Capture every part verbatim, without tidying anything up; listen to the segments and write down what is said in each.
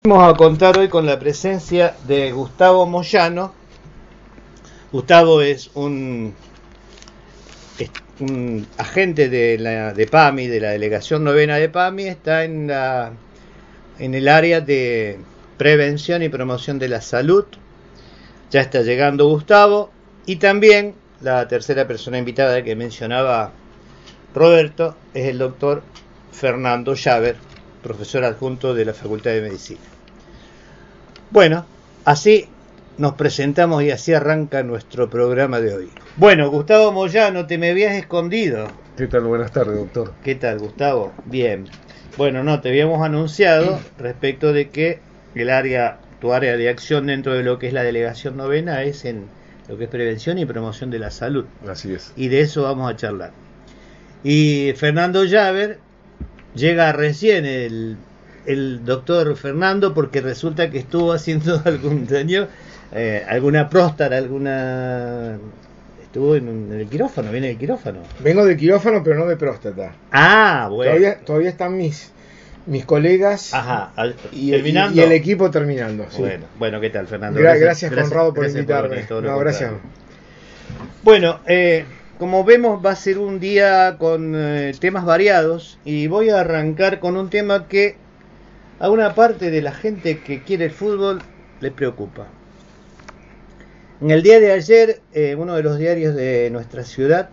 Vamos a contar hoy con la presencia de Gustavo Moyano. Gustavo es un, es un agente de, la, de P A M I, de la Delegación Novena de P A M I, está en, la, en el área de prevención y promoción de la salud. Ya está llegando Gustavo, y también la tercera persona invitada que mencionaba Roberto es el doctor Fernando Llaver, profesor adjunto de la Facultad de Medicina. Bueno, así nos presentamos y así arranca nuestro programa de hoy. Bueno, Gustavo Moyano, te me habías escondido. ¿Qué tal? Buenas tardes, doctor. ¿Qué tal, Gustavo? Bien. Bueno, no, te habíamos anunciado respecto de que el área, tu área de acción dentro de lo que es la Delegación Novena es en lo que es prevención y promoción de la salud. Así es. Y de eso vamos a charlar. Y Fernando Llaver llega recién el... el doctor Fernando, porque resulta que estuvo haciendo algún daño, eh, alguna próstata, alguna... Estuvo en, un, en el quirófano, viene del quirófano. Vengo del quirófano, pero no de próstata. Ah, bueno. Todavía, todavía están mis mis colegas. Ajá, al, y, terminando. Y, y el equipo terminando. Sí. Bueno, bueno, ¿qué tal, Fernando? Gra gracias, gracias, Conrado, por gracias invitarme. Por no, gracias. Bueno, eh, como vemos, va a ser un día con eh, temas variados, y voy a arrancar con un tema que a una parte de la gente que quiere el fútbol le preocupa. En el día de ayer, eh, uno de los diarios de nuestra ciudad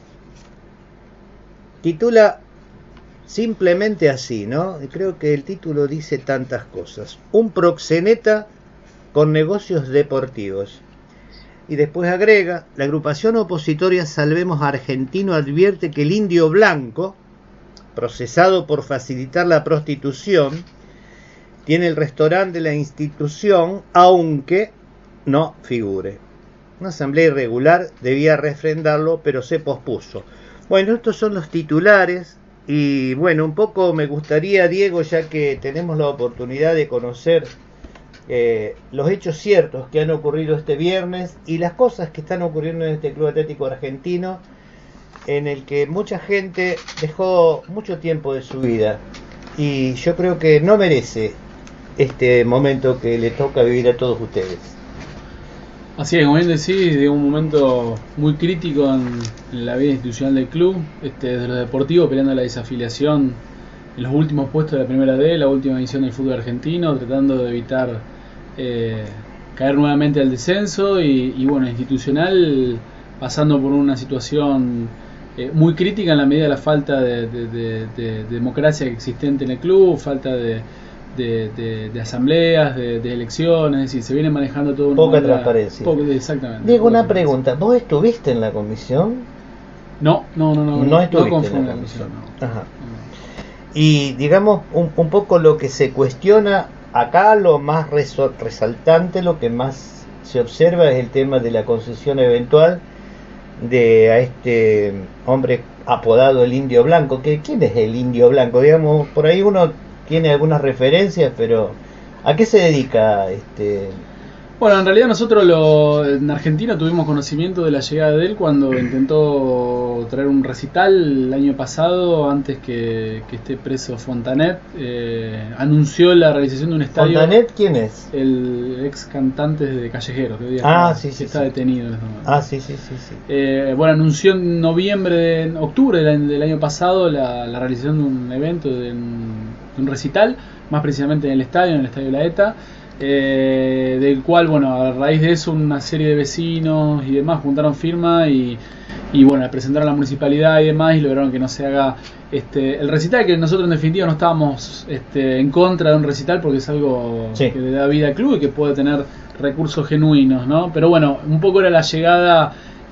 titula simplemente así, ¿no? Y creo que el título dice tantas cosas. Un proxeneta con negocios deportivos. Y después agrega: la agrupación opositoria Salvemos Argentino advierte que el indio blanco, procesado por facilitar la prostitución, tiene el restaurante de la institución, aunque no figure. Una asamblea irregular debía refrendarlo, pero se pospuso. Bueno, estos son los titulares, y bueno, un poco me gustaría, Diego, ya que tenemos la oportunidad de conocer eh, los hechos ciertos que han ocurrido este viernes y las cosas que están ocurriendo en este Club Atlético Argentino, en el que mucha gente dejó mucho tiempo de su vida, y yo creo que no merece este momento que le toca vivir a todos ustedes. Así es, como bien decís, de un momento muy crítico en, en la vida institucional del club, este, desde lo deportivo, peleando la desafiliación en los últimos puestos de la primera D, la última edición del fútbol argentino, tratando de evitar eh, caer nuevamente al descenso, y, y bueno, institucional, pasando por una situación eh, muy crítica en la medida de la falta de, de, de, de, de democracia existente en el club, falta de De, de, de asambleas, de, de elecciones, es decir, se viene manejando todo poca manera, transparencia. Poco, exactamente. Diego, una pregunta, ¿vos estuviste en la comisión? No, no, no, no. No, no estuviste no en la comisión. comisión no. Ajá. No. Y digamos, un, un poco lo que se cuestiona acá, lo más resol, resaltante, lo que más se observa es el tema de la concesión eventual de a este hombre apodado el Indio Blanco. ¿Qué, ¿Quién es el Indio Blanco? Digamos, por ahí uno tiene algunas referencias, pero ¿a qué se dedica este? Bueno, en realidad nosotros lo, en Argentina tuvimos conocimiento de la llegada de él cuando intentó traer un recital el año pasado, antes que, que esté preso Fontanet. Eh, anunció la realización de un estadio. ¿Fontanet quién es? El ex cantante de Callejeros, que hoy día ah, está, sí, sí, está sí. detenido en este momento. Ah, sí, sí, sí, sí. Eh, bueno, anunció en noviembre, en octubre del, del año pasado, la, la realización de un evento, de un, de un recital, más precisamente en el estadio, en el estadio La ETA. Eh, del cual, bueno, a raíz de eso una serie de vecinos y demás juntaron firma y, y bueno, presentaron a la municipalidad y demás, y lograron que no se haga este el recital, que nosotros en definitiva no estábamos este, en contra de un recital, porque es algo sí. que le da vida al club y que puede tener recursos genuinos, ¿no? Pero bueno, un poco era la llegada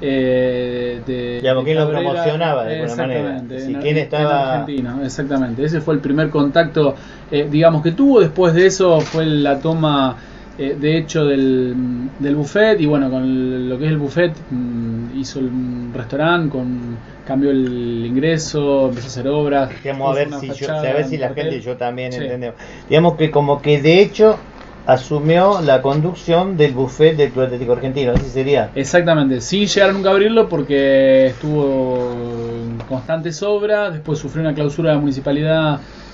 eh, de, digamos, de quién lo promocionaba de alguna manera, si en, quién estaba argentino, exactamente, ese fue el primer contacto eh, digamos que tuvo. Después de eso fue la toma eh, de hecho del, del buffet, y bueno, con lo que es el buffet mmm, hizo un restaurante, con cambió el ingreso, empezó a hacer obras, digamos, a ver si yo, a ver si la gente, yo también sí. entendemos, digamos que como que de hecho asumió la conducción del buffet del Club Atlético Argentino, así sería. Exactamente, sin llegar nunca a abrirlo porque estuvo en constantes obras, después sufrió una clausura de la municipalidad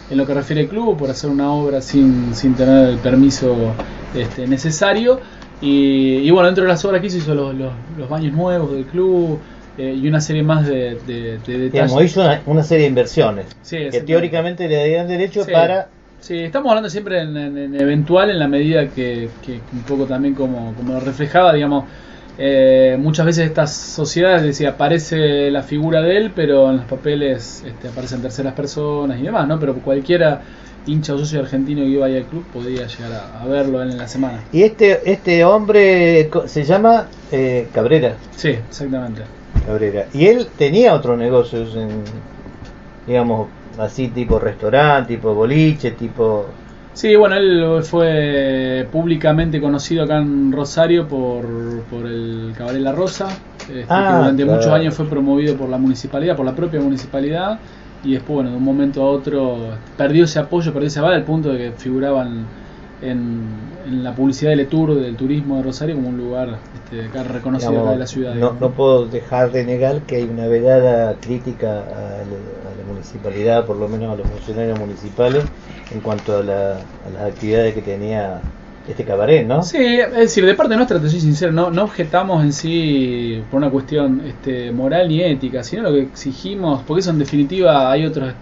en lo que refiere al club por hacer una obra sin, sin tener el permiso este, necesario. Y, y bueno, dentro de las obras que hizo, hizo los, los, los baños nuevos del club eh, y una serie más de, de, de detalles. Digamos, hizo una, una serie de inversiones sí, que teóricamente le darían derecho sí. para... Sí, estamos hablando siempre en, en, en eventual, en la medida que, que un poco también como, como lo reflejaba, digamos, eh, muchas veces estas sociedades, decía, aparece la figura de él, pero en los papeles este, aparecen terceras personas y demás, ¿no? Pero cualquiera hincha o socio argentino que iba ahí al club podía llegar a, a verlo en la semana. Y este este hombre se llama eh, Cabrera. Sí, exactamente. Cabrera. Y él tenía otros negocios, en, digamos, así tipo restaurante, tipo boliche, tipo... Sí, bueno, él fue públicamente conocido acá en Rosario por, por el Cabaret La Rosa, este, ah, que durante claro. muchos años fue promovido por la municipalidad, por la propia municipalidad, y después, bueno, de un momento a otro perdió ese apoyo, perdió ese aval, al punto de que figuraban en, en la publicidad del tour, del turismo de Rosario, como un lugar este, acá reconocido, digamos, acá de la ciudad. No, no puedo dejar de negar que hay una velada crítica a la, a la municipalidad, por lo menos a los funcionarios municipales, en cuanto a, la, a las actividades que tenía este cabaret, ¿no? Sí, es decir, de parte nuestra, te soy sincero, no, no objetamos en sí por una cuestión este, moral ni ética, sino lo que exigimos, porque eso en definitiva hay otros,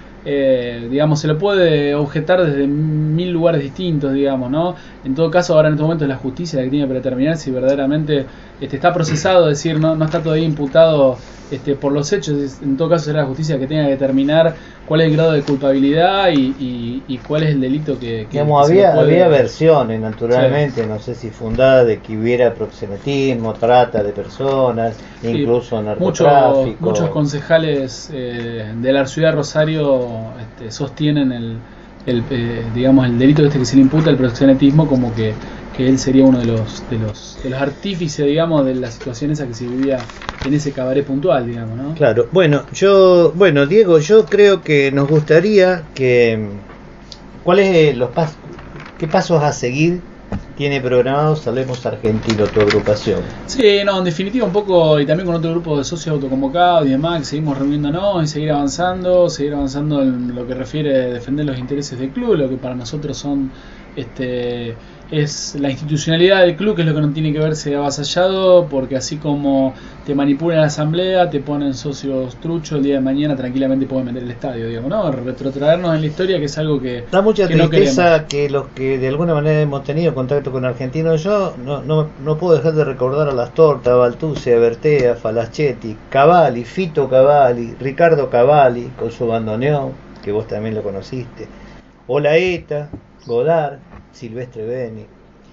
eh, digamos, se lo puede objetar desde mil lugares distintos, digamos, ¿no? En todo caso, ahora en este momento es la justicia la que tiene que determinar si verdaderamente este, está procesado, es decir, no, no está todavía imputado este, por los hechos. En todo caso será la justicia que tenga que determinar cuál es el grado de culpabilidad y, y, y cuál es el delito que, que, digamos, que había, se puede... había versiones, naturalmente, sí. No sé si fundada, de que hubiera proxenetismo, trata de personas, sí, incluso narcotráfico. Muchos, muchos concejales eh, de la ciudad de Rosario este, sostienen el, el eh, digamos el delito este que se le imputa, el proxenetismo, como que, que él sería uno de los de los de los artífices, digamos, de la situación esa que se vivía en ese cabaret puntual, digamos, ¿no? Claro. Bueno, yo, bueno, Diego, yo creo que nos gustaría que ¿cuáles los pasos, qué pasos a seguir tiene programados Salvemos Argentino, tu agrupación? Sí, no, en definitiva un poco, y también con otro grupo de socios autoconvocados y demás, que seguimos reuniéndonos y seguir avanzando, seguir avanzando en lo que refiere a defender los intereses del club, lo que para nosotros son este es la institucionalidad del club, que es lo que no tiene que verse avasallado, porque así como te manipulan la asamblea, te ponen socios truchos, el día de mañana tranquilamente pueden vender el estadio, digamos, ¿no? Retrotraernos en la historia, que es algo que da mucha que tristeza no que los que de alguna manera hemos tenido contacto con argentinos. Yo no, no, no puedo dejar de recordar a Las Tortas, Baltuce, Bertea, Falachetti, Cavalli, Fito Cavalli, Ricardo Cavalli con su bandoneón, que vos también lo conociste, Olaeta, Godard, Silvestre Beni.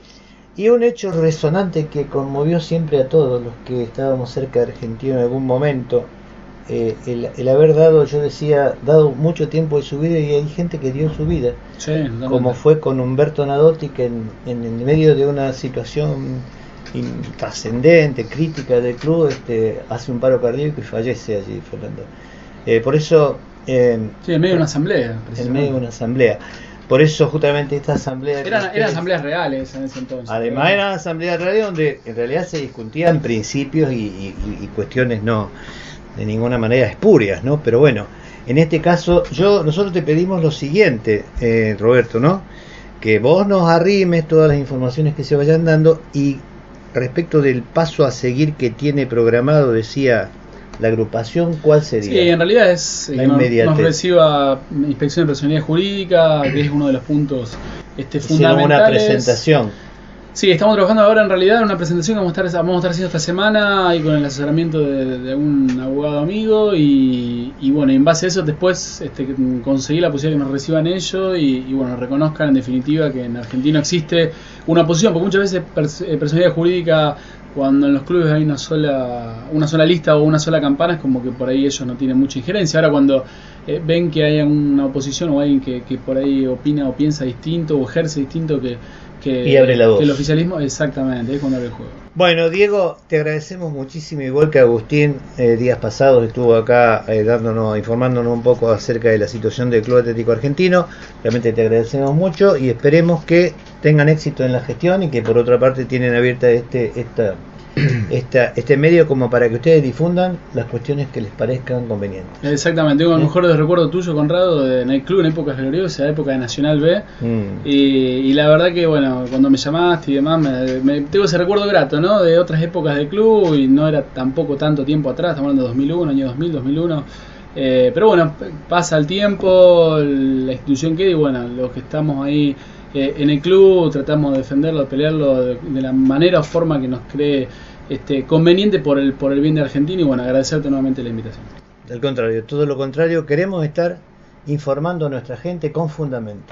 Y un hecho resonante que conmovió siempre a todos los que estábamos cerca de Argentina en algún momento, eh, el, el haber dado, yo decía, dado mucho tiempo de su vida, y hay gente que dio su vida, sí, como fue con Humberto Nadotti, que en, en el medio de una situación trascendente, crítica del club, este, hace un paro cardíaco y fallece allí, Fernando. Eh, por eso... Eh, sí, en medio de una asamblea. En medio de una asamblea. Por eso justamente esta asamblea... Eran, ustedes, eran asambleas reales en ese entonces. Además eran asambleas reales donde en realidad se discutían principios y, y, y cuestiones no de ninguna manera espurias, ¿no? Pero bueno, en este caso yo nosotros te pedimos lo siguiente, eh, Roberto, ¿no? Que vos nos arrimes todas las informaciones que se vayan dando, y respecto del paso a seguir que tiene programado, decía... La agrupación, ¿cuál sería? Sí, en realidad es la que inmediatez. Nos reciba inspección de personalidad jurídica, que es uno de los puntos este, fundamentales. Una presentación. Sí, estamos trabajando ahora en realidad en una presentación que vamos a estar, vamos a estar haciendo esta semana, y con el asesoramiento de, de un abogado amigo, y, y bueno, en base a eso después este, conseguir la posibilidad de que nos reciban ellos y, y bueno, reconozcan en definitiva que en Argentina existe una posición, porque muchas veces pers personalidad jurídica, cuando en los clubes hay una sola una sola lista o una sola campana, es como que por ahí ellos no tienen mucha injerencia. Ahora cuando eh, ven que hay una oposición o alguien que, que por ahí opina o piensa distinto o ejerce distinto que, que, y abre la voz. que el oficialismo, exactamente, es cuando abre el juego. Bueno, Diego, te agradecemos muchísimo, igual que Agustín, eh, días pasados estuvo acá eh, dándonos, informándonos un poco acerca de la situación del Club Atlético Argentino. Realmente te agradecemos mucho y esperemos que tengan éxito en la gestión, y que por otra parte tienen abierta este esta esta, este medio como para que ustedes difundan las cuestiones que les parezcan convenientes. Exactamente, tengo el mejor de recuerdo tuyo, Conrado, de Night Club en épocas gloriosas, época de Nacional B. Mm. Y, y la verdad que, bueno, cuando me llamaste y demás, me, me tengo ese recuerdo grato, ¿no? De otras épocas del club, y no era tampoco tanto tiempo atrás, estamos hablando de dos mil uno, año dos mil, dos mil uno. Eh, pero bueno, pasa el tiempo, la institución queda, y bueno, los que estamos ahí eh, en el club tratamos de defenderlo, de pelearlo de, de la manera o forma que nos cree este, conveniente por el, por el bien de Argentina. Y bueno, agradecerte nuevamente la invitación. Al contrario, todo lo contrario, queremos estar informando a nuestra gente con fundamento.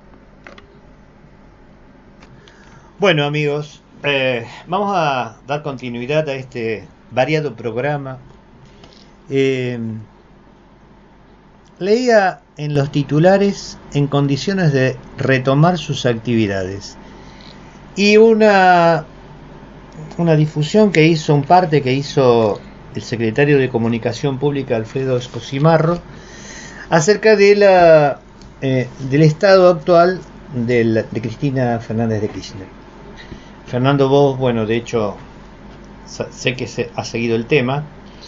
Bueno, amigos, eh, vamos a dar continuidad a este variado programa. Eh, leía en los titulares en condiciones de retomar sus actividades, y una una difusión que hizo, un parte que hizo el secretario de Comunicación Pública Alfredo Escosimarro acerca de la eh, del estado actual de, la, de Cristina Fernández de Kirchner. Fernando, vos, bueno, de hecho sé que se ha seguido el tema.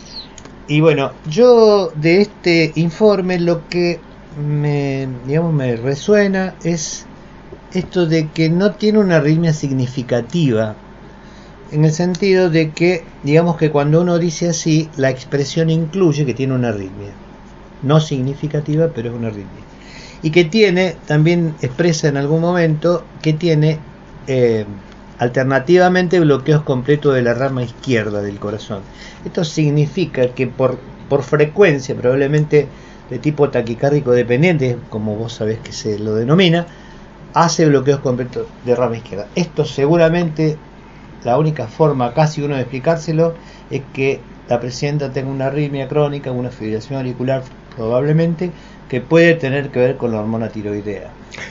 Y bueno, yo de este informe lo que me, digamos, me resuena es esto de que no tiene una arritmia significativa, en el sentido de que, digamos que cuando uno dice así, la expresión incluye que tiene una arritmia, no significativa, pero es una arritmia, y que tiene, también expresa en algún momento, que tiene eh, alternativamente bloqueos completos de la rama izquierda del corazón. Esto significa que por, por frecuencia, probablemente de tipo taquicárdico dependiente, como vos sabés que se lo denomina, hace bloqueos completos de rama izquierda. Esto seguramente, la única forma casi uno de explicárselo es que la presidenta tenga una arritmia crónica, una fibrilación auricular probablemente, que puede tener que ver con la hormona tiroidea.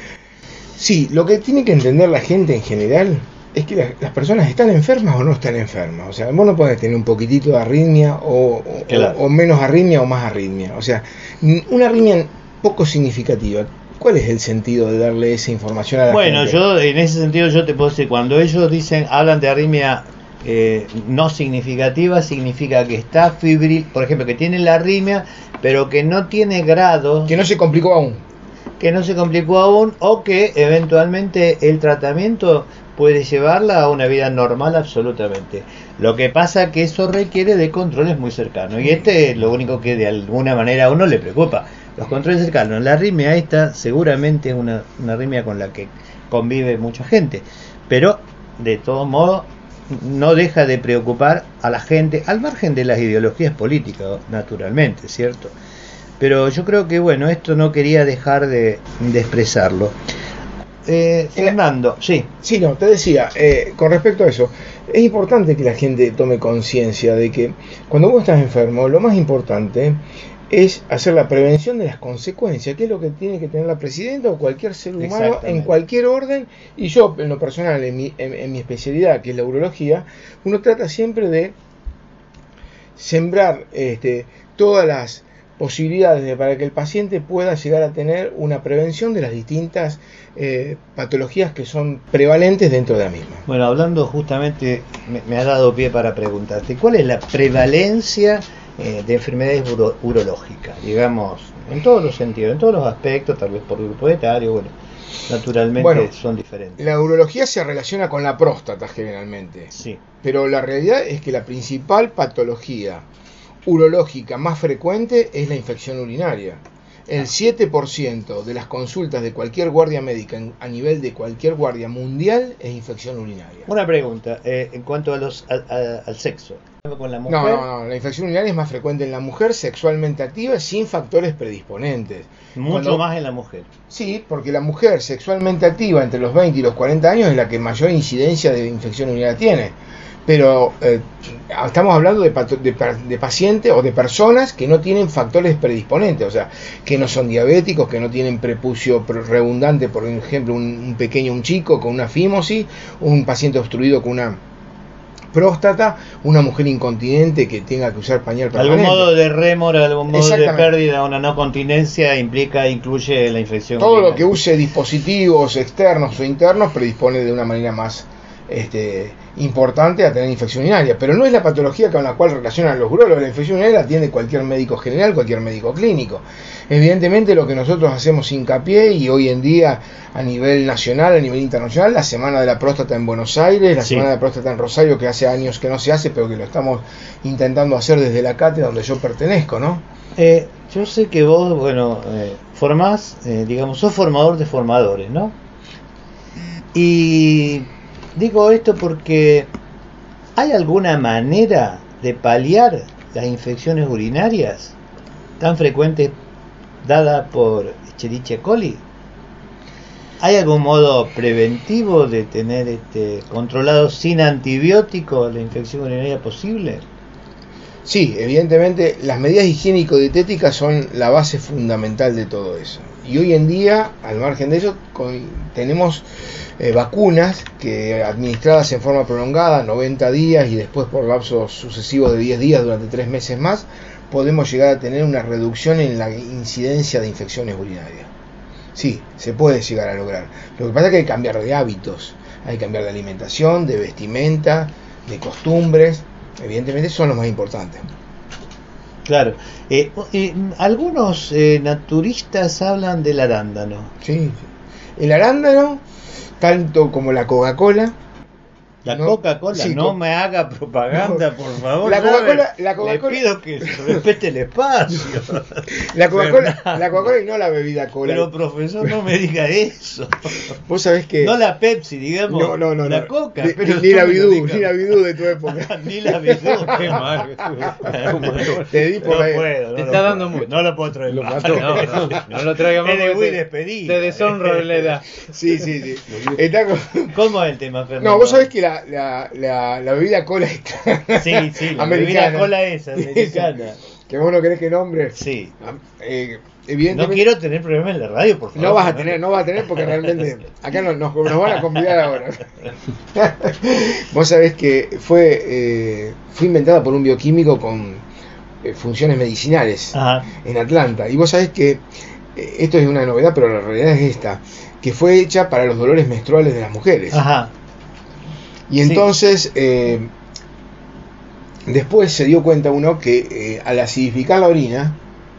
Sí, lo que tiene que entender la gente en general es que las, las personas están enfermas o no están enfermas. O sea, vos no podés tener un poquitito de arritmia o, o, claro. o, o menos arritmia o más arritmia. O sea, una arritmia poco significativa. ¿Cuál es el sentido de darle esa información a la bueno, gente? Bueno, yo en ese sentido yo te puedo decir, cuando ellos dicen, hablan de arritmia eh, no significativa, significa que está fibril, por ejemplo, que tiene la arritmia, pero que no tiene grado. Que no se complicó aún. Que no se complicó aún, o que eventualmente el tratamiento puede llevarla a una vida normal absolutamente. Lo que pasa que eso requiere de controles muy cercanos, y este es lo único que de alguna manera a uno le preocupa, los controles cercanos. La arritmia esta seguramente es una, una arritmia con la que convive mucha gente, pero de todo modo no deja de preocupar a la gente, al margen de las ideologías políticas, naturalmente, ¿cierto? Pero yo creo que, bueno, esto no quería dejar de, de expresarlo. Eh, Fernando, sí. Sí, no, te decía, eh, con respecto a eso, es importante que la gente tome conciencia de que cuando vos estás enfermo, lo más importante es hacer la prevención de las consecuencias, que es lo que tiene que tener la presidenta o cualquier ser humano en cualquier orden. Y yo, en lo personal, en mi, en, en mi especialidad, que es la urología, uno trata siempre de sembrar este, todas las posibilidades de, para que el paciente pueda llegar a tener una prevención de las distintas eh, patologías que son prevalentes dentro de la misma. Bueno, hablando justamente, me, me ha dado pie para preguntarte, ¿cuál es la prevalencia eh, de enfermedades uro, urológicas? Digamos, en todos los sentidos, en todos los aspectos, tal vez por grupo etario, bueno, naturalmente bueno, son diferentes. La urología se relaciona con la próstata generalmente, sí, pero la realidad es que la principal patología urológica más frecuente es la infección urinaria. El siete por ciento de las consultas de cualquier guardia médica en, a nivel de cualquier guardia mundial es infección urinaria. Una pregunta, eh, en cuanto a los a, a, al sexo. Con la mujer. No, no, no, la infección urinaria es más frecuente en la mujer sexualmente activa sin factores predisponentes. Mucho Cuando, más en la mujer. Sí, porque la mujer sexualmente activa entre los veinte y los cuarenta años es la que mayor incidencia de infección urinaria tiene. Pero eh, estamos hablando de, de, de pacientes o de personas que no tienen factores predisponentes, o sea, que no son diabéticos, que no tienen prepucio redundante, por ejemplo, un, un pequeño, un chico con una fimosis, un paciente obstruido con una próstata, una mujer incontinente que tenga que usar pañal permanente. Algún modo de rémora, algún modo de pérdida, una no continencia implica, incluye la infección. Todo urinaria. Lo que use dispositivos externos o internos predispone de una manera más este importante a tener infección urinaria, pero no es la patología con la cual relacionan los urólogos. La infección urinaria la atiende cualquier médico general, cualquier médico clínico. Evidentemente lo que nosotros hacemos hincapié, y hoy en día a nivel nacional, a nivel internacional, la Semana de la Próstata en Buenos Aires, la Sí. Semana de la Próstata en Rosario, que hace años que no se hace, pero que lo estamos intentando hacer desde la cátedra donde yo pertenezco, ¿no? Eh, yo sé que vos, bueno, eh, formás, eh, digamos, sos formador de formadores, ¿no? Y digo esto porque ¿hay alguna manera de paliar las infecciones urinarias tan frecuentes dadas por Escherichia coli? ¿Hay algún modo preventivo de tener este controlado sin antibióticos la infección urinaria posible? Sí, evidentemente las medidas higiénico-dietéticas son la base fundamental de todo eso. Y hoy en día, al margen de eso, con, tenemos eh, vacunas que administradas en forma prolongada, noventa días y después por lapsos sucesivos de diez días durante tres meses más, podemos llegar a tener una reducción en la incidencia de infecciones urinarias. Sí, se puede llegar a lograr. Lo que pasa es que hay que cambiar de hábitos, hay que cambiar de alimentación, de vestimenta, de costumbres. Evidentemente son los más importantes. Claro. Eh, eh, algunos eh, naturistas hablan del arándano. Sí, el arándano, tanto como la Coca-Cola. La No, Coca-Cola, sí, no co- me haga propaganda, No. por favor. La ¿sabe? Coca-Cola- la Coca-Cola- Le pido que se respete el espacio. La Coca-Cola, Fernando. la Coca-Cola y no la bebida cola. Pero profesor, no me diga eso. Vos sabés que No la Pepsi, digamos. no, no, no, la no. Coca. Ni, pero ni no la me lo Bidú, diga. ni la Bidú de tu época. Ni la Bidú, qué mal. Te di por no ahí. puedo, no Te lo está puedo. dando mucho. No lo puedo traer. Lo más. mató. No, no, no lo traiga más. Es de porque muy te- despedida. Te deshonro la edad. Sí, sí, sí. Está con- ¿Cómo es el tema, Fernando? No, vos sabés que la, la, la, la bebida cola está Sí, sí, la americana. bebida cola esa, americana. Que vos no querés que nombre. Sí. Eh, No evidentemente quiero tener problemas en la radio, por favor. no vas a tener, no vas a tener porque realmente acá nos, nos, nos van a convidar ahora. Vos sabés que fue eh, fue inventada por un bioquímico con eh, funciones medicinales Ajá. en Atlanta. Y vos sabés que eh, esto es una novedad, pero la realidad es esta, que fue hecha para los dolores menstruales de las mujeres. Ajá. Y entonces, eh, después se dio cuenta uno que eh, al acidificar la orina,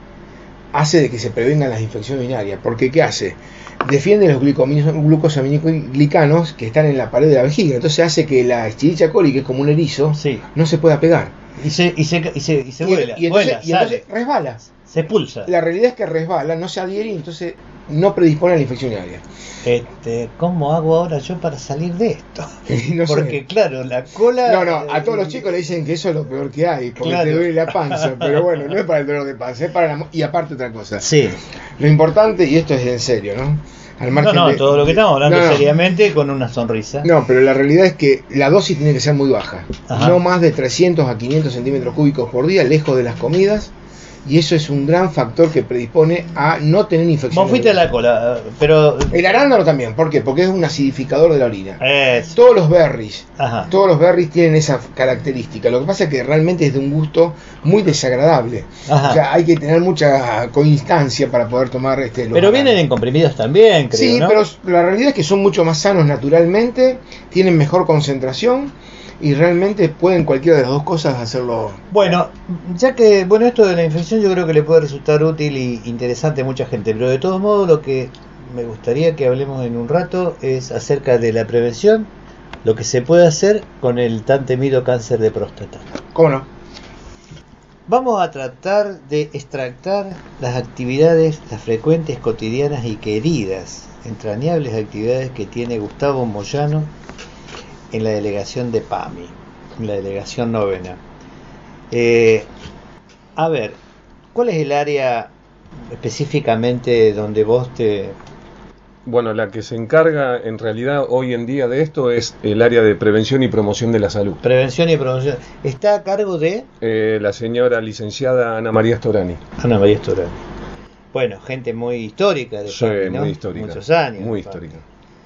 hace de que se prevengan las infecciones urinarias. Porque ¿qué hace? Defiende los glucosaminoglicanos que están en la pared de la vejiga. Entonces hace que la Escherichia coli, que es como un erizo, Sí. no se pueda pegar. Y se, y se, y se, y se y, vuela, y entonces, vuela, y entonces sale, resbala. se expulsa. La realidad es que resbala, no se adhiere y entonces no predispone a la infección urinaria. Este, ¿cómo hago ahora yo para salir de esto? No sé. Porque claro, la cola... No, no, a todos los chicos le dicen que eso es lo peor que hay, porque Claro. te duele la panza, pero bueno, no es para el dolor de panza, es para la... mo- Y aparte otra cosa, Sí. lo importante, y esto es en serio, ¿no? Al No, margen no, de- todo lo que estamos hablando No, no. seriamente con una sonrisa. No, pero la realidad es que la dosis tiene que ser muy baja, Ajá. no más de trescientos a quinientos centímetros cúbicos por día, lejos de las comidas, y eso es un gran factor que predispone a no tener infección. Vos fuiste a la cola, pero... El arándano también, ¿por qué? Porque es un acidificador de la orina. Es... Todos los berries, Ajá. todos los berries tienen esa característica. Lo que pasa es que realmente es de un gusto muy desagradable. Ajá. O sea, hay que tener mucha constancia para poder tomar este. los Pero vienen arándanos. en comprimidos también, creo, Sí, ¿no? pero la realidad es que son mucho más sanos naturalmente, tienen mejor concentración y realmente pueden cualquiera de las dos cosas hacerlo. Bueno, ya que, bueno, esto de la infección yo creo que le puede resultar útil y interesante a mucha gente, pero de todos modos lo que me gustaría que hablemos en un rato es acerca de la prevención, lo que se puede hacer con el tan temido cáncer de próstata. ¿Cómo no? Vamos a tratar de extractar las actividades, las frecuentes, cotidianas y queridas, entrañables actividades que tiene Gustavo Moyano en la delegación de PAMI, en la delegación novena. Eh, a ver, ¿cuál es el área específicamente donde vos te... Bueno, la que se encarga en realidad hoy en día de esto es el área de prevención y promoción de la salud. Prevención y promoción. Está a cargo de Eh, la señora licenciada Ana María Storani. Ana María Storani. Bueno, gente muy histórica de Sí, PAMI, ¿no? muy histórica. Muchos años. Muy de PAMI. histórica.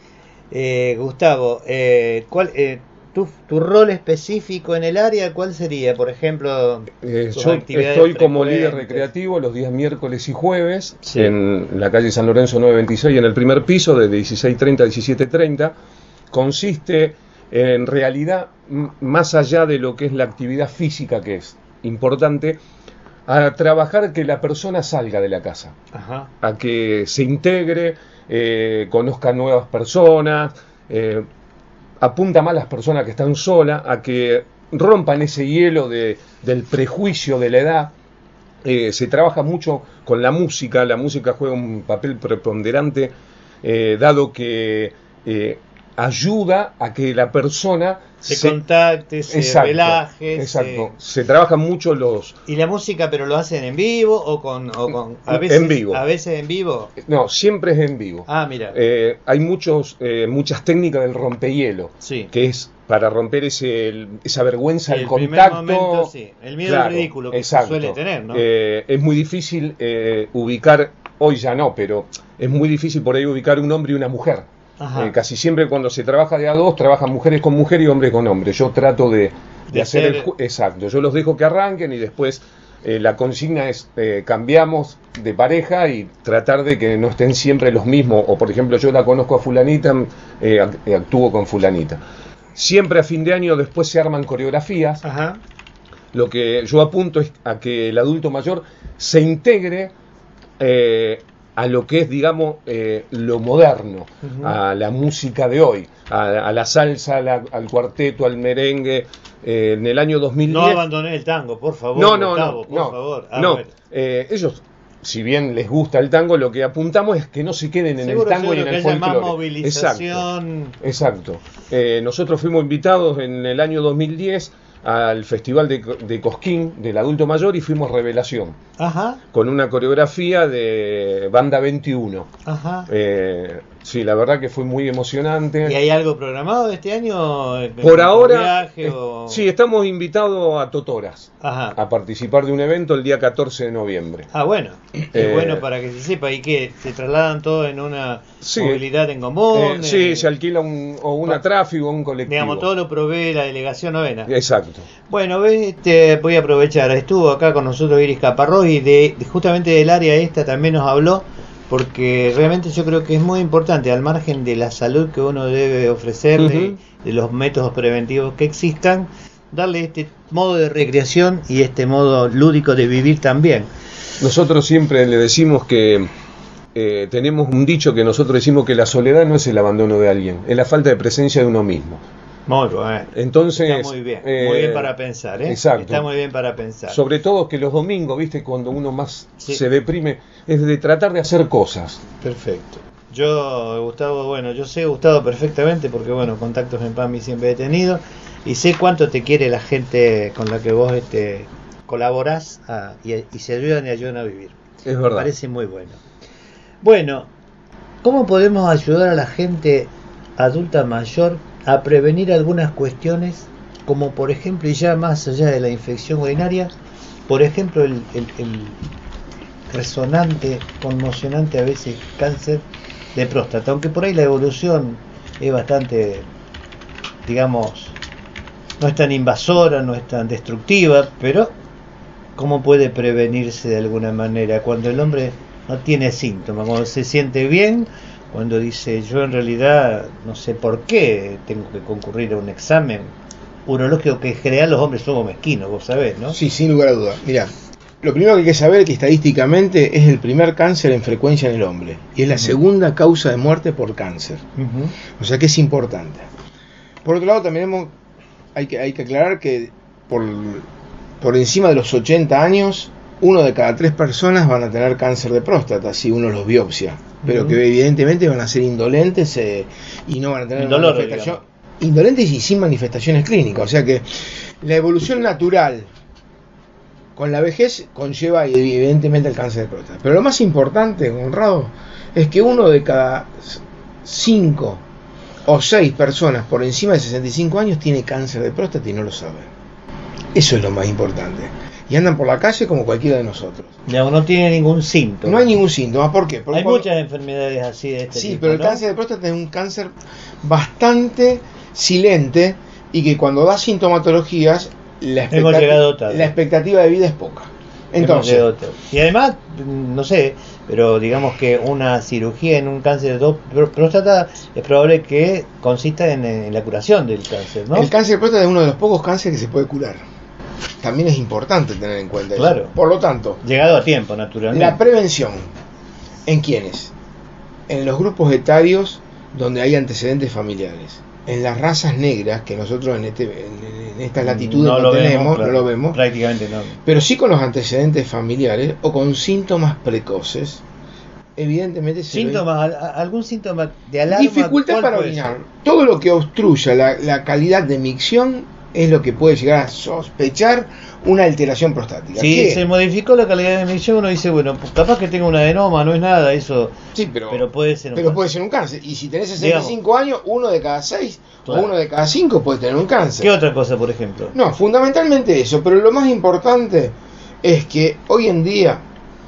Eh, Gustavo, eh, ¿cuál, eh, tu, tu rol específico en el área, ¿cuál sería? Por ejemplo, Eh, tus yo actividades estoy como líder frecuentes. recreativo los días miércoles y jueves Sí. en la calle San Lorenzo novecientos veintiséis en el primer piso de dieciséis treinta a diecisiete treinta. Consiste en realidad, m- más allá de lo que es la actividad física, que es importante, a trabajar que la persona salga de la casa, Ajá. a que se integre, eh, conozca nuevas personas, eh, apunta más a las personas que están solas, a que rompan ese hielo de, del prejuicio de la edad. Eh, se trabaja mucho con la música, la música juega un papel preponderante, eh, dado que eh, ayuda a que la persona Se, se contacte, se exacto, relaje. Exacto. Se... se trabajan mucho los... ¿Y la música, pero lo hacen en vivo o con, o con a veces, en vivo? A veces en vivo. No, siempre es en vivo. Ah, mira. Eh, hay muchos, eh, muchas técnicas del rompehielo, Sí. que es para romper ese, el- esa vergüenza Sí, al el primer contacto. momento, sí. El miedo al ridículo que se exacto. suele tener, ¿no? Eh, es muy difícil eh, ubicar, hoy ya no, pero es muy difícil por ahí ubicar un hombre y una mujer. Ajá. Eh, casi siempre cuando se trabaja de a dos, trabajan mujeres con mujer y hombres con hombre. Yo trato de, de, De hacer ser- el ju- exacto. Yo los dejo que arranquen y después eh, la consigna es eh, cambiamos de pareja y tratar de que no estén siempre los mismos. O por ejemplo, yo la conozco a fulanita, eh, act- eh, actúo con fulanita. Siempre a fin de año después se arman coreografías. Ajá. Lo que yo apunto es a que el adulto mayor se integre eh, a lo que es, digamos, eh, lo moderno, Ujú. a la música de hoy, a, a la salsa, a la- al cuarteto, al merengue. Eh, en el año dos mil diez... No abandoné el tango, por favor. No, no, Gustavo, no, por no, favor. Ah, no. bueno. Eh, ellos, si bien les gusta el tango, lo que apuntamos es que no se queden en Seguro, el tango y seguro en que el haya más folclore. movilización. Exacto, exacto. Eh, nosotros fuimos invitados en el año dos mil diez al Festival de, de Cosquín del Adulto Mayor y fuimos Revelación, Ajá, con una coreografía de Banda veintiuno. ajá. Eh, sí, la verdad que fue muy emocionante. ¿Y hay algo programado este año? Por ¿Un ahora, viaje eh, o- sí, estamos invitados a Totoras Ajá. a participar de un evento el día catorce de noviembre. Ah, bueno. Es Eh, bueno para que se sepa. ¿Y que se trasladan todos en una Sí. movilidad en común? Eh, sí, eh, se alquila un, o una pa- tráfico o un colectivo. Digamos, todo lo provee la delegación novena. Exacto. Bueno, ves, este, voy a aprovechar. Estuvo acá con nosotros Iris Caparrós y de, de- justamente del área esta también nos habló, porque realmente yo creo que es muy importante, al margen de la salud que uno debe ofrecerle, Ujú. de los métodos preventivos que existan, darle este modo de recreación y este modo lúdico de vivir también. Nosotros siempre le decimos que eh, tenemos un dicho que nosotros decimos que la soledad no es el abandono de alguien, es la falta de presencia de uno mismo. Muy bueno. Entonces, Está muy bien, eh, muy bien para pensar, ¿eh? exacto. Está muy bien para pensar. Sobre todo que los domingos, viste, cuando uno más Sí. se deprime, es de tratar de hacer cosas. Perfecto. Yo, Gustavo, bueno, yo sé Gustavo perfectamente porque, bueno, contactos en PAMI siempre he tenido y sé cuánto te quiere la gente con la que vos este, colaborás ah, y, y se ayudan y ayudan a vivir. Es Me verdad. parece muy bueno. Bueno, ¿cómo podemos ayudar a la gente adulta mayor a prevenir algunas cuestiones, como por ejemplo, y ya más allá de la infección urinaria, por ejemplo, el, el, el resonante, conmocionante a veces cáncer de próstata, aunque por ahí la evolución es bastante, digamos, no es tan invasora, no es tan destructiva, pero ¿cómo puede prevenirse de alguna manera cuando el hombre no tiene síntomas, cuando se siente bien, cuando dice yo en realidad no sé por qué tengo que concurrir a un examen urológico, que en general los hombres somos mezquinos, vos sabés, ¿no? Sí, sin lugar a dudas. Mira, lo primero que hay que saber es que estadísticamente es el primer cáncer en frecuencia en el hombre y es la Ujú. segunda causa de muerte por cáncer. Ujú. O sea que es importante. Por otro lado, también hemos- hay, que, hay que aclarar que por, por encima de los ochenta años, uno de cada tres personas van a tener cáncer de próstata si uno los biopsia, pero Ujú. que evidentemente van a ser indolentes eh, y no van a tener Indoloro, manifestación. digamos. Indolentes y sin manifestaciones clínicas. O sea que la evolución natural con la vejez conlleva evidentemente el cáncer de próstata. Pero lo más importante, Conrado, es que uno de cada cinco o seis personas por encima de sesenta y cinco años tiene cáncer de próstata y no lo sabe. Eso es lo más importante. Y andan por la calle como cualquiera de nosotros. No, no tiene ningún síntoma. No hay ningún síntoma. ¿Por qué? Porque Hay cuando- muchas enfermedades así de este Sí, tipo, pero el ¿no? cáncer de próstata es un cáncer bastante silente y que cuando da sintomatologías la Hemos expectati- llegado tarde. la expectativa de vida es poca. Entonces, de otro. Y además, no sé, pero digamos que una cirugía en un cáncer de próstata es probable que consista en, en la curación del cáncer, ¿no? el cáncer de próstata es uno de los pocos cánceres que se puede curar. También es importante tener en cuenta Claro. eso. Por lo tanto, Llegado a tiempo, naturalmente. la prevención, ¿en quiénes? En los grupos etarios donde hay antecedentes familiares. En las razas negras, que nosotros en, este, en, en estas latitudes no, no lo lo tenemos, vemos, claro. no lo vemos, Prácticamente no. pero sí con los antecedentes familiares o con síntomas precoces, evidentemente se ve- Síntomas, a- a- algún síntoma de alarma. dificultad ¿cuál para puede orinar. ser? Todo lo que obstruya la, la calidad de micción es lo que puede llegar a sospechar una alteración prostática. Si ¿Qué? se modificó la calidad de emisión, uno dice, bueno, pues capaz que tenga un adenoma, no es nada, eso. Sí, pero, pero puede ser un pero cáncer. puede ser un cáncer. Y si tenés sesenta y cinco años, uno de cada seis Claro. o uno de cada cinco puede tener un cáncer. ¿Qué otra cosa, por ejemplo? No, fundamentalmente eso, pero lo más importante es que hoy en día,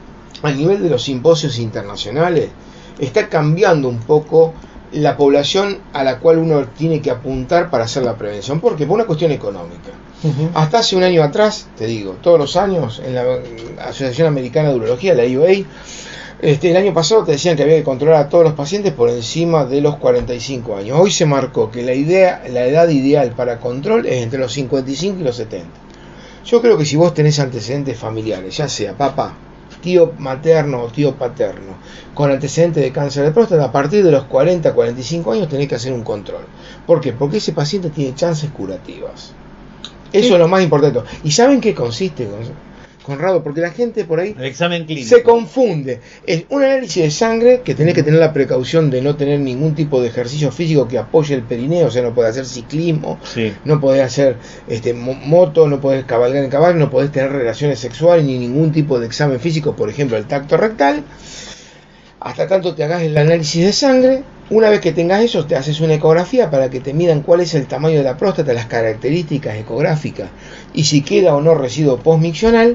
a nivel de los simposios internacionales, está cambiando un poco la población a la cual uno tiene que apuntar para hacer la prevención. ¿Por qué? Por una cuestión económica. Uh-huh. Hasta hace un año atrás, te digo, todos los años en la Asociación Americana de Urología, la I O A, este, el año pasado te decían que había que controlar a todos los pacientes por encima de los cuarenta y cinco años. Hoy se marcó que la idea, la edad ideal para control es entre los cincuenta y cinco y los setenta. Yo creo que si vos tenés antecedentes familiares, ya sea papá, tío materno o tío paterno, con antecedentes de cáncer de próstata, a partir de los cuarenta a cuarenta y cinco años tenés que hacer un control. ¿Por qué? Porque ese paciente tiene chances curativas. Eso Sí. es lo más importante. ¿Y saben qué consiste, Conrado? Porque la gente por ahí El examen clínico. se confunde. Es un análisis de sangre que tenés que tener la precaución de no tener ningún tipo de ejercicio físico que apoye el perineo, o sea, no podés hacer ciclismo, Sí. no podés hacer este, mo- moto, no podés cabalgar en caballo, no podés tener relaciones sexuales ni ningún tipo de examen físico, por ejemplo, el tacto rectal. Hasta tanto te hagas el análisis de sangre. Una vez que tengas eso, te haces una ecografía para que te midan cuál es el tamaño de la próstata, las características ecográficas y si queda o no residuo postmiccional.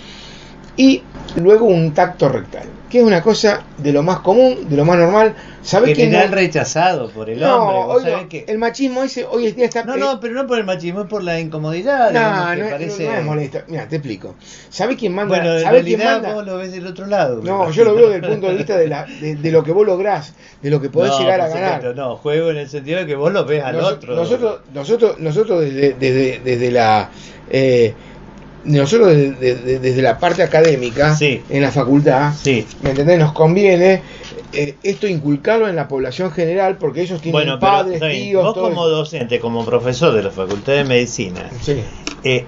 Y luego un tacto rectal, que es una cosa de lo más común, de lo más normal. ¿Sabés que General no? rechazado por el No, hombre. vos hoy sabés no, que- el machismo ese hoy en día está... No, no, pero no por el machismo, es por la incomodidad. digamos, no, que no, parece... no, no es molesto. Mira, te explico. ¿Sabés quién manda? Bueno, en ¿Sabés quién realidad manda? vos lo ves del otro lado. me No, imagino. yo lo veo desde el punto de vista de, la, de, de lo que vos lográs, de lo que podés No, llegar a por ganar. supuesto, no, juego en el sentido de que vos lo ves al Nos- otro. Nosotros, nosotros, nosotros desde, desde, desde la eh, nosotros desde, desde- desde la parte académica Sí. en la facultad, Sí. ¿me entendés? Nos conviene eh, esto inculcarlo en la población general porque ellos tienen Bueno, pero padres, está bien. tíos, Vos todo como eso. docente, como profesor de la Facultad de Medicina, Sí. eh,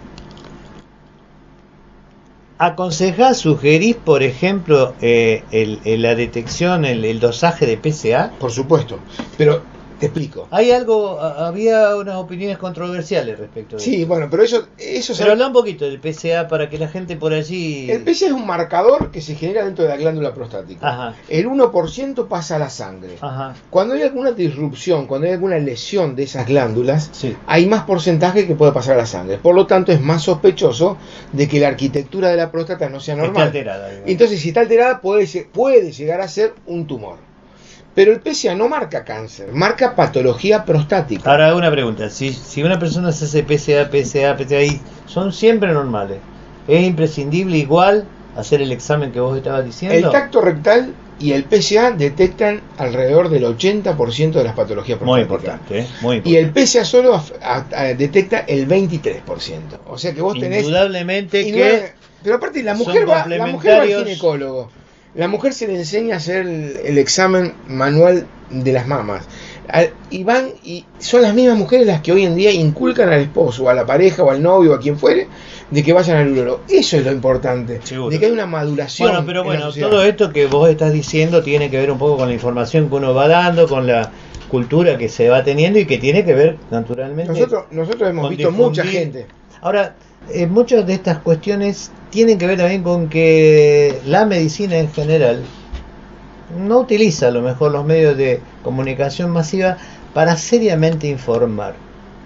¿aconsejás, sugerís, por ejemplo, eh, el, el- la detección, el, el dosaje de P C A? Por supuesto, pero te explico. Hay algo, a- había unas opiniones controversiales respecto de Sí, eso. bueno, pero eso, eso Pero ¿sabes? habla un poquito del P C A para que la gente por allí... El P C A es un marcador que se genera dentro de la glándula prostática. Ajá. El uno por ciento pasa a la sangre. Ajá. Cuando hay alguna disrupción, cuando hay alguna lesión de esas glándulas, Sí. hay más porcentaje que puede pasar a la sangre. Por lo tanto, es más sospechoso de que la arquitectura de la próstata no sea Está normal. alterada, digamos. Entonces, si está alterada, puede, ser- puede llegar a ser un tumor. Pero el P C A no marca cáncer, marca patología prostática. Ahora hago una pregunta. Si, si una persona se hace P C A, P C A, P C A y son siempre normales, ¿es imprescindible igual hacer el examen que vos estabas diciendo? El tacto rectal y el P C A detectan alrededor del ochenta por ciento de las patologías Muy prostáticas. importante, ¿eh? Muy importante. Y el P C A solo af- a- a- detecta el veintitrés por ciento. O sea que vos tenés... Indudablemente Indudable- que... Pero aparte la son mujer, va, la mujer va al complementarios. ginecólogo. La mujer se le enseña a hacer el, el examen manual de las mamas. Al- y van y son las mismas mujeres las que hoy en día inculcan al esposo, o a la pareja, o al novio, o a quien fuere, de que vayan al urólogo. Eso es lo importante. Seguro. De que hay una maduración. Bueno, pero en la bueno, sociedad. todo esto que vos estás diciendo tiene que ver un poco con la información que uno va dando, con la cultura que se va teniendo y que tiene que ver naturalmente... Nosotros, nosotros hemos con visto mucha difundir. gente. Ahora, eh, muchas de estas cuestiones tienen que ver también con que la medicina en general no utiliza a lo mejor los medios de comunicación masiva para seriamente informar.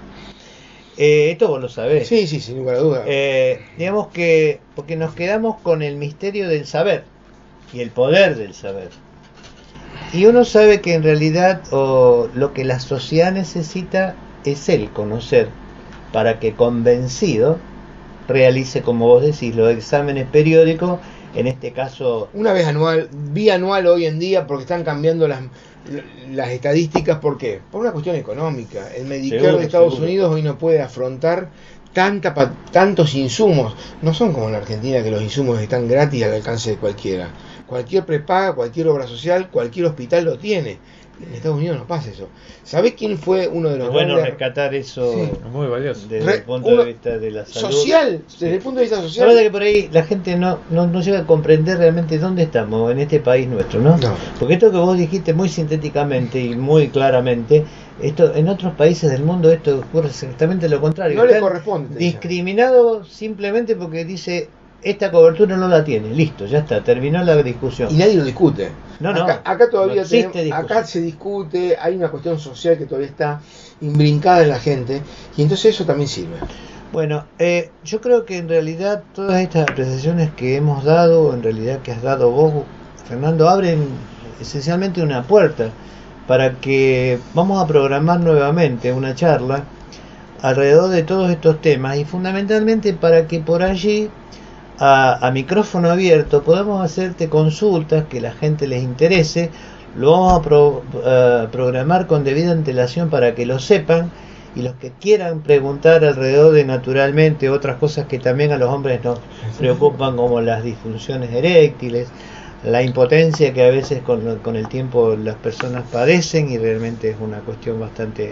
Eh, esto vos lo sabés. Sí, sí, sin lugar a dudas. Eh, digamos que porque nos quedamos con el misterio del saber y el poder del saber. Y uno sabe que en realidad o, lo que la sociedad necesita es el conocer para que convencido realice, como vos decís, los exámenes periódicos, en este caso... Una vez anual, bianual hoy en día, porque están cambiando las, las estadísticas. ¿Por qué? Por una cuestión económica. El Medicare Seguro, de Estados seguro. Unidos hoy no puede afrontar tanta pa- tantos insumos. No son como en la Argentina, que los insumos están gratis al alcance de cualquiera. Cualquier prepaga, cualquier obra social, cualquier hospital lo tiene. En Estados Unidos no pasa eso. ¿Sabés quién fue uno de los Es bueno grandes- rescatar eso Sí. Muy valioso. desde Re- el punto uno- de vista de la salud. social? Desde Sí. el punto de vista La verdad social. que por ahí la gente no, no, no llega a comprender realmente dónde estamos en este país nuestro, ¿no? No. Porque esto que vos dijiste muy sintéticamente y muy claramente, esto en otros países del mundo esto ocurre exactamente lo contrario. No le Están corresponde, te discriminados simplemente porque dice esta cobertura no la tiene, listo, ya está, terminó la discusión. Y nadie lo discute. No, no, acá, acá todavía no existe tenemos- discusión. acá se discute, hay una cuestión social que todavía está imbrincada en la gente, y entonces eso también sirve. Bueno, eh, yo creo que en realidad todas estas apreciaciones que hemos dado, en realidad que has dado vos, Fernando, abren esencialmente una puerta para que vamos a programar nuevamente una charla alrededor de todos estos temas y fundamentalmente para que por allí a, a micrófono abierto podamos hacerte consultas que la gente les interese. Lo vamos a pro- a programar con debida antelación para que lo sepan, y los que quieran preguntar alrededor de naturalmente otras cosas que también a los hombres nos preocupan, como las disfunciones eréctiles, la impotencia que a veces con, con el tiempo las personas padecen, y realmente es una cuestión bastante,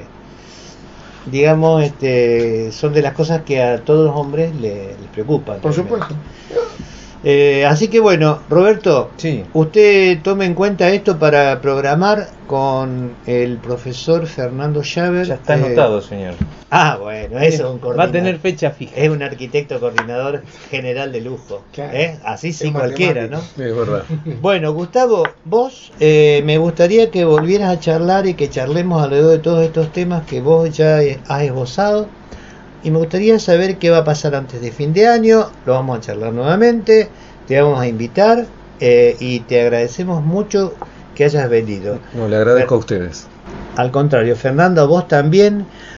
digamos, este, son de las cosas que a todos los hombres le- les preocupan. Por realmente. supuesto. Eh, así que bueno, Roberto, Sí. usted tome en cuenta esto para programar con el profesor Fernando Schaber. Ya está eh, anotado, señor. Ah, bueno, eso es un Va a coordinador. tener fecha fija. Es un arquitecto coordinador general de lujo. Claro. ¿eh? Así sí Es cualquiera, ¿no? matemático. Es verdad. Bueno, Gustavo, vos eh, me gustaría que volvieras a charlar y que charlemos alrededor de todos estos temas que vos ya eh, has esbozado. Y me gustaría saber qué va a pasar antes de fin de año. Lo vamos a charlar nuevamente. Te vamos a invitar eh, y te agradecemos mucho que hayas venido. No, le agradezco a ustedes. Al contrario, Fernando, a vos también.